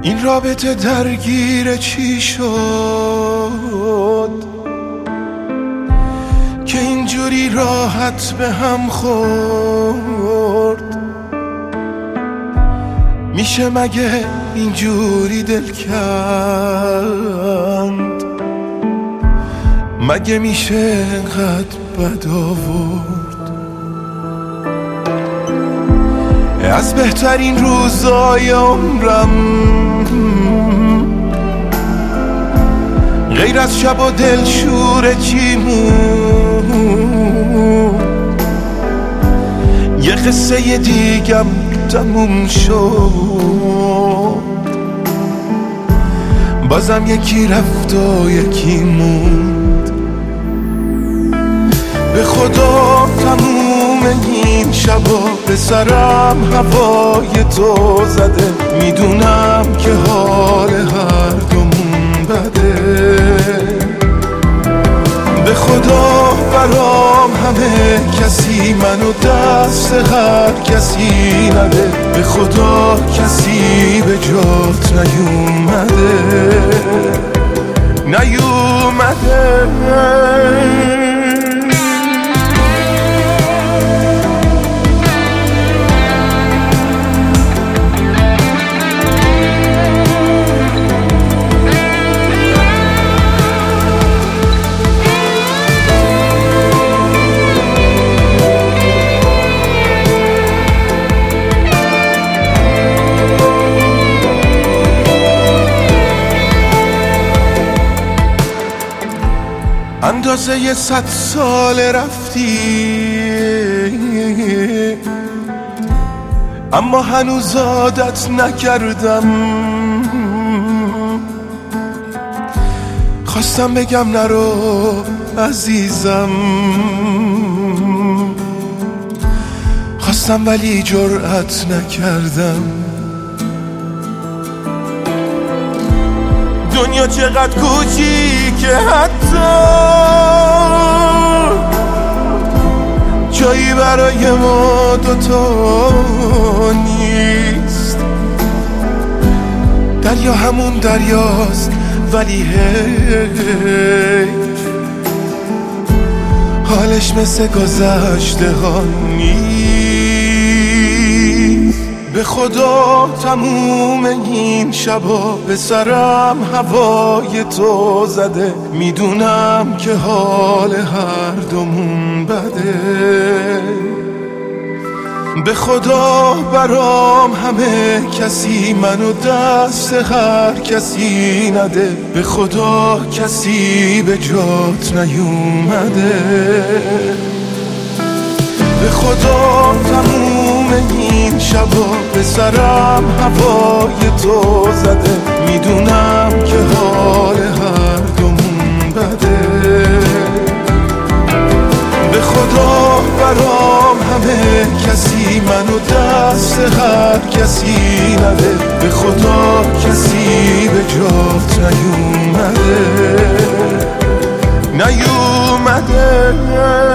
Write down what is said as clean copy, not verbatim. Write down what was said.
این رابطه درگیر چی شد که اینجوری راحت به هم خورد؟ میشه مگه اینجوری دل کند؟ مگه میشه انقدر بد آورد؟ از بهترین روزای عمرم غیر از شب و دلشوره چی مون؟ یه قصه دیگم تموم شد، بازم یکی رفت و یکی موند. به خدا تموم این شبا به سرم هوای تو زده، میدونم که حال هر دومون بده. به خدا برام همه کسی منو دست هر کسی نده، به خدا کسی به جات نیومده. اندازه 100 سال رفتی، اما هنوز عادت نکردم. خواستم بگم نرو عزیزم، خواستم ولی جرأت نکردم. دنیا چقدر کوچیکه، حتی جایی برای ما دوتا نیست. دریا همون دریاست ولی حیف حالش مثل گذشته ها نیست. به خدا تموم این شبا به سرم هوای تو زده، میدونم که حال هر دومون بده. به خدا برام همه کسی منو دست هر کسی نده، به خدا کسی به جات نیومده. به خدا تموم این شبا به سرم هوای تو زده، میدونم که حال هر دومون بده. به خدا برام همه کسی منو دست هر کسی نده، به خدا کسی به جات نیومده.